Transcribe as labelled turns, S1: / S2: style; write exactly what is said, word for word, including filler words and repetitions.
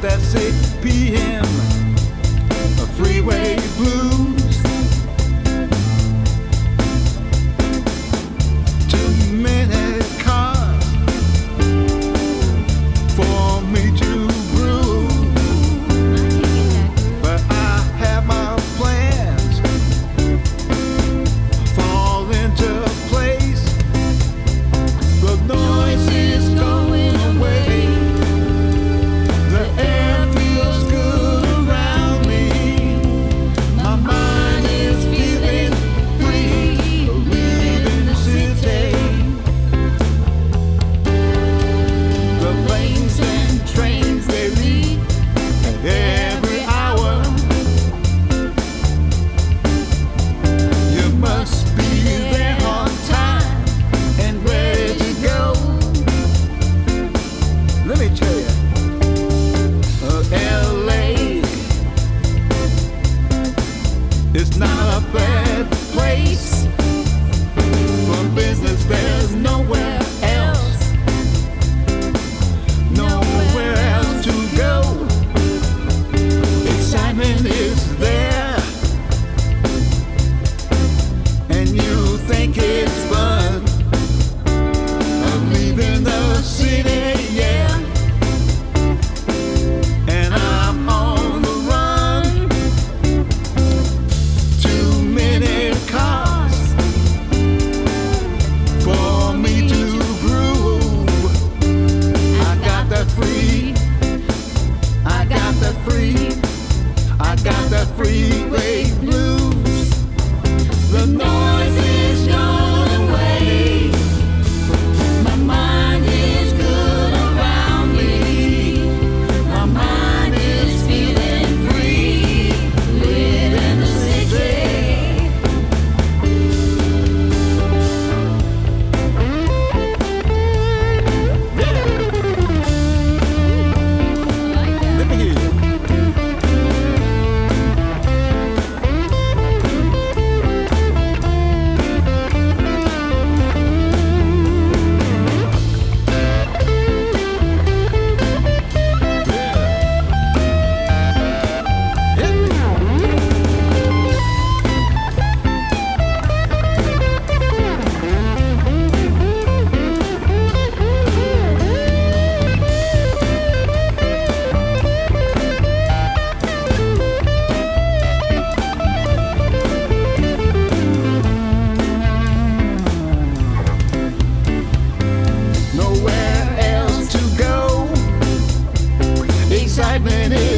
S1: that six p m freeway blues. Too many cars for me to brew, but I have my plans fall into place. The noise is going away. The air feels good around me. My mind is feeling free, leaving the city. The planes and trains, they leave at every hour. You must be there on time and ready to go. Let me tell you, uh, L A is not a bad place for business. There's nowhere else, nowhere else to go. Excitement is there, and you think it's fun. I'm leaving the city, yeah, and I'm on the run. Too many cars for me to groove. I got that free, I got that free, I got that freeway blues. The noise is gone away. My mind is good around me. My mind is feeling free, living the city. Let me hear you. Nowhere else to go. Excitement is